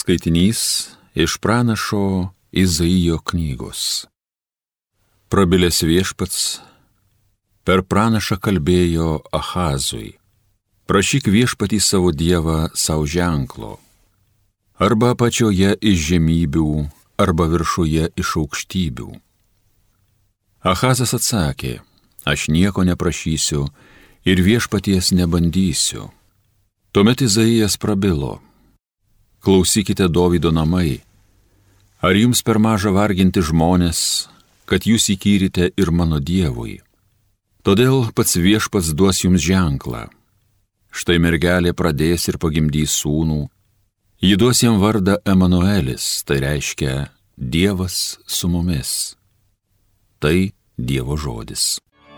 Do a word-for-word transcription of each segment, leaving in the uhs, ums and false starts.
Skaitinys iš pranašo Izaijo knygos. Prabilęs viešpats per pranašą kalbėjo Ahazui: prašyk viešpatį savo dievą savo ženklo, arba apačioje iš žemybių, arba viršuje iš aukštybių. Ahazas atsakė: aš nieko neprašysiu ir viešpaties nebandysiu. Tuomet Izaijas prabilo: klausykite, Dovydo namai, ar jums per maža varginti žmonės, kad jūs įkyrite ir mano dievui? Todėl pats viešpats duos jums ženklą. Štai mergelė pradės ir pagimdys sūnų, ji duos jam vardą Emanuelis, tai reiškia Dievas su mumis. Tai Dievo žodis.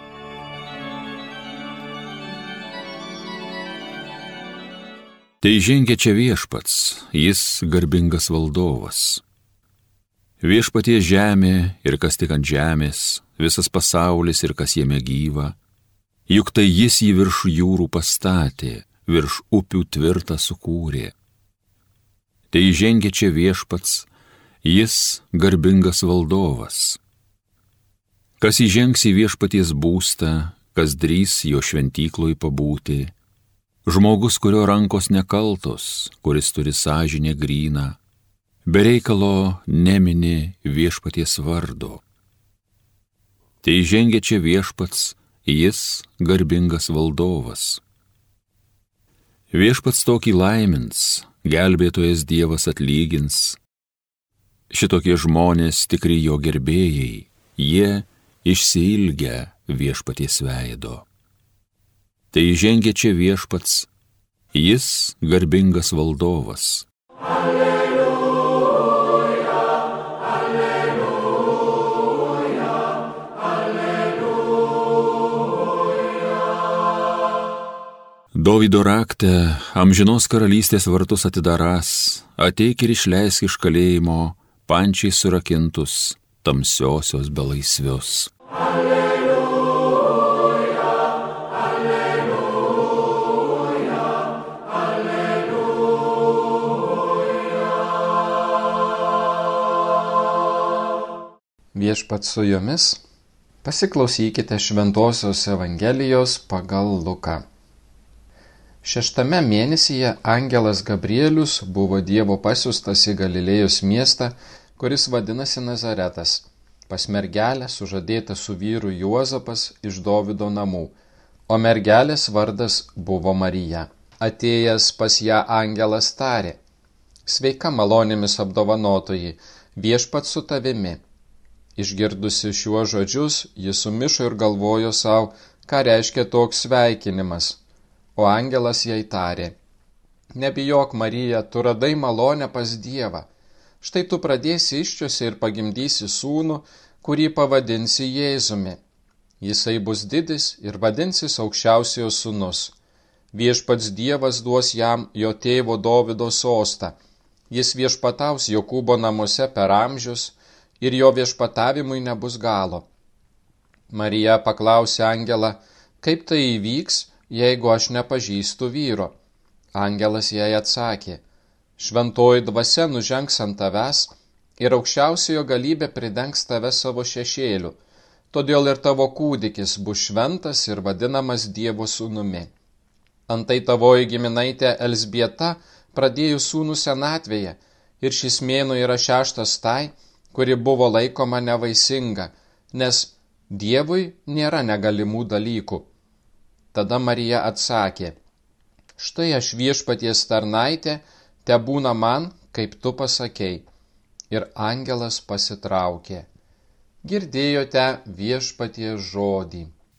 Tai žengia čia viešpats, jis garbingas valdovas. Viešpatie žemė ir kas tik ant žemės, visas pasaulis ir kas jame gyva, juk tai jis jį virš jūrų pastatė, virš upių tvirtą sukūrė. Tai žengia čia viešpats, jis garbingas valdovas. Kas įžengs į viešpaties būstą, kas drįs jo šventykloj pabūti, žmogus, kurio rankos nekaltos, kuris turi sąžinę gryną, be reikalo nemini viešpaties vardo. Tai žengia čia viešpats, jis garbingas valdovas. Viešpats tokį laimins, gelbėtojas Dievas atlygins. Šitokie žmonės tikri jo gerbėjai, jie išsiilgę viešpaties veido. Tai žengia čia viešpats, jis garbingas valdovas. Alleluja, alleluja, alleluja. Dovydo rakte amžinos karalystės vartus atidarás, ateik ir išleisk iš kalėjimo pančiai surakintus tamsiosios belaisvius. Viešpats su jumis, pasiklausykite Šventosios Evangelijos pagal Luką. Šeštame mėnesyje angelas Gabrielius buvo Dievo pasiųstas į Galilėjos miestą, kuris vadinasi Nazaretas, pas mergelę sužadėtą su vyru Juozapas iš Dovydo namų, o mergelės vardas buvo Marija. Atėjęs pas ją angelas tarė: sveika malonėmis apdovanotoji, viešpats su tavimi. Išgirdusi šiuos žodžius, ji sumišo ir galvojo savo, ką reiškia toks sveikinimas. O angelas jai tarė: nebijok, Marija, tu radai malonę pas Dievą. Štai tu pradėsi iščiose ir pagimdysi sūnų, kurį pavadinsi Jėzumi. Jisai bus didis ir vadinsis aukščiausiojo sūnus. Viešpats Dievas duos jam jo tėvo Dovydo sostą. Jis viešpataus Jokūbo namuose per amžius, ir jo viešpatavimui nebus galo. Marija paklausė angelą: kaip tai įvyks, jeigu aš nepažįstu vyro? Angelas jai atsakė: šventoji dvasia nužengs ant tavęs ir aukščiausiojo galybė pridengs tave savo šešėliu, todėl ir tavo kūdikis bus šventas ir vadinamas Dievo sūnumi. Antai tavoji giminaitė Elzbieta pradėjo sūnų senatvėje, ir šis mėnuo yra šeštas tai, kuri buvo laikoma nevaisinga, nes Dievui nėra negalimų dalykų. Tada Marija atsakė: štai aš viešpaties tarnaitė, tebūna man, kaip tu pasakei. Ir angelas pasitraukė. Girdėjote viešpaties žodį.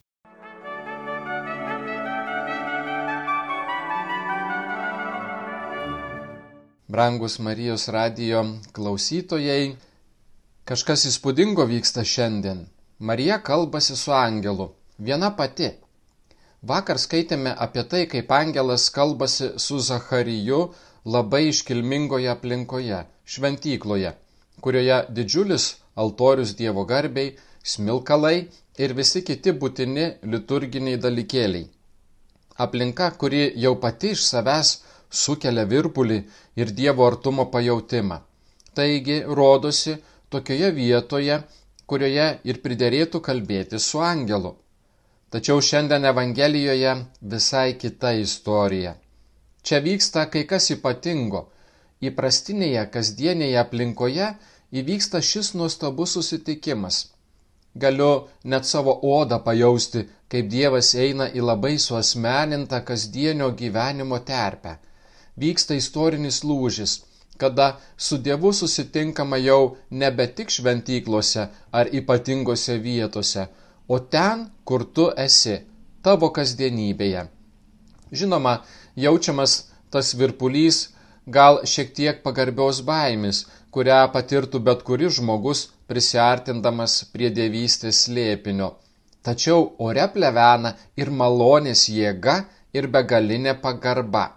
Brangus Marijos radijo klausytojai, kažkas įspūdingo vyksta šiandien. Marija kalbasi su angelu, viena pati. Vakar skaitėme apie tai, kaip angelas kalbasi su Zachariju labai iškilmingoje aplinkoje, šventykloje, kurioje didžiulis altorius Dievo garbei, smilkalai ir visi kiti būtini liturginiai dalykėliai. Aplinka, kuri jau pati iš savęs sukelia virpulį ir Dievo artumo pajautimą. Taigi, rodosi, tokioje vietoje, kurioje ir priderėtų kalbėti su angelu. Tačiau šiandien Evangelijoje visai kita istorija. Čia vyksta kai kas ypatingo. Įprastinėje, kasdienėje aplinkoje įvyksta šis nuostabus susitikimas. Galiu net savo odą pajausti, kaip Dievas eina į labai suasmenintą kasdienio gyvenimo terpę. Vyksta istorinis lūžis, kada su Dievu susitinkama jau nebe tik šventyklose ar ypatingose vietose, o ten, kur tu esi, tavo kasdienybėje. Žinoma, jaučiamas tas virpulys, gal šiek tiek pagarbios baimės, kurią patirtų bet kuris žmogus prisiartindamas prie dievystės slėpinio. Tačiau ore plevena ir malonės jėga ir begalinė pagarba.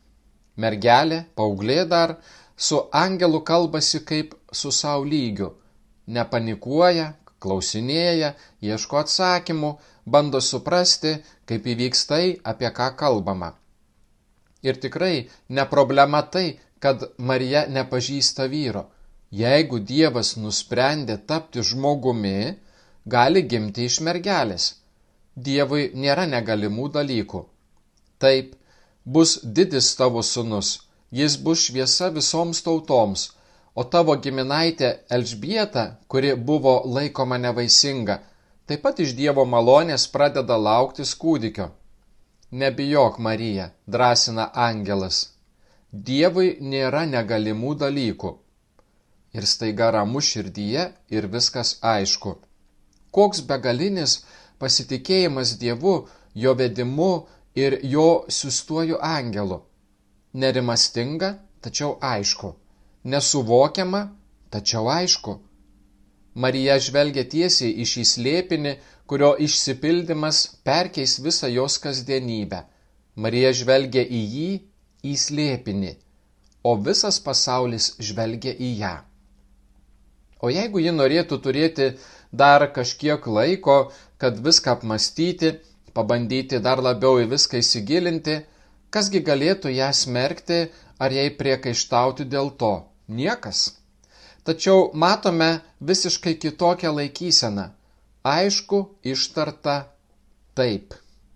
Mergelė, paauglė dar, su angelu kalbasi kaip su sau lygiu. Nepanikuoja, klausinėja, ieško atsakymų, bando suprasti, kaip įvyks tai, apie ką kalbama. Ir tikrai ne problema tai, kad Marija nepažįsta vyro. Jeigu Dievas nusprendė tapti žmogumi, gali gimti iš mergelės. Dievui nėra negalimų dalykų. Taip, bus didis tavo sūnus, jis bus šviesa visoms tautoms, o tavo giminaitė Elžbieta, kuri buvo laikoma nevaisinga, taip pat iš Dievo malonės pradeda lauktis kūdikio. Nebijok, Marija, drąsina angelas. Dievui nėra negalimų dalykų. Ir staiga ramu širdyje ir viskas aišku. Koks begalinis pasitikėjimas Dievu, jo vedimu ir jo siųstuoju angelu. Nerimastinga, tačiau aišku. Nesuvokiama, tačiau aišku. Marija žvelgia tiesiai į šį slėpinį, kurio išsipildymas perkeis visą jos kasdienybę. Marija žvelgia į jį, į slėpinį, o visas pasaulis žvelgia į ją. O jeigu ji norėtų turėti dar kažkiek laiko, kad viską apmastyti, pabandyti dar labiau į viską įsigilinti, kasgi galėtų ją smerkti ar jai priekaištauti dėl to? Niekas. Tačiau matome visiškai kitokią laikyseną. Aišku, ištarta taip.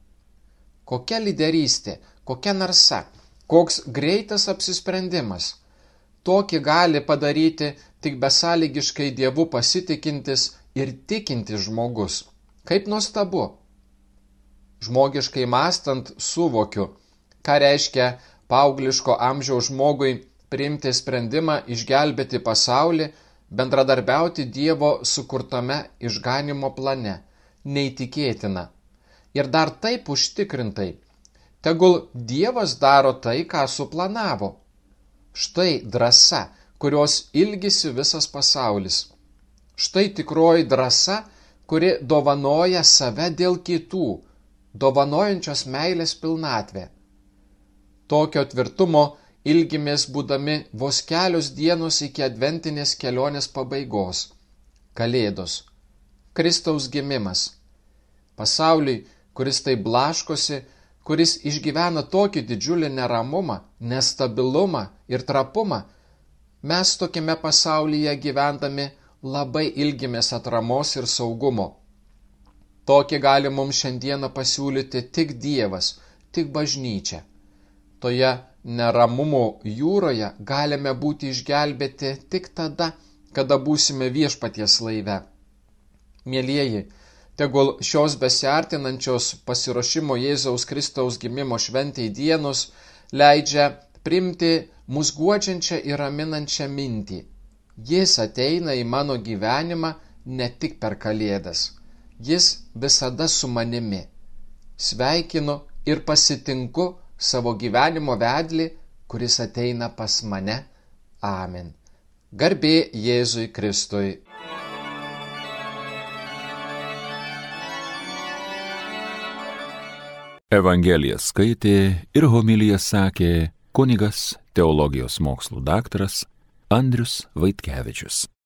Kokia lyderystė, kokia narsa, koks greitas apsisprendimas. Tokį gali padaryti tik besąlygiškai Dievu pasitikintis ir tikintis žmogus. Kaip nuostabu. Žmogiškai mąstant suvokiu, ką reiškia paaugliško amžiaus žmogui priimti sprendimą išgelbėti pasaulį, bendradarbiauti Dievo sukurtame išganimo plane. Neįtikėtina. Ir dar taip užtikrintai. Tegul Dievas daro tai, ką suplanavo. Štai drąsa, kurios ilgisi visas pasaulis. Štai tikroji drąsa, kuri dovanoja save dėl kitų, dovanojančios meilės pilnatvė. Tokio tvirtumo ilgimės būdami vos kelios dienos iki adventinės kelionės pabaigos. Kalėdos. Kristaus gimimas. Pasauliui, kuris taip blaškosi, kuris išgyvena tokį didžiulį neramumą, nestabilumą ir trapumą, mes tokiame pasaulyje gyvendami labai ilgimės atramos ir saugumo. Tokį gali mums šiandieną pasiūlyti tik Dievas, tik bažnyčia. Toje neramumo jūroje galime būti išgelbėti tik tada, kada būsime Viešpaties laive. Mielieji, tegul šios besiartinančios pasiruošimo Jėzaus Kristaus gimimo šventei dienos leidžia priimti mus guodžiančią ir raminančią mintį. Jis ateina į mano gyvenimą ne tik per Kalėdas. Jis visada su manimi. Sveikinu ir pasitinku savo gyvenimo vedlį, kuris ateina pas mane. Amen. Garbė Jėzui Kristui. Evangeliją skaitė ir homiliją sakė kunigas teologijos mokslų daktaras Andrius Vaitkevičius.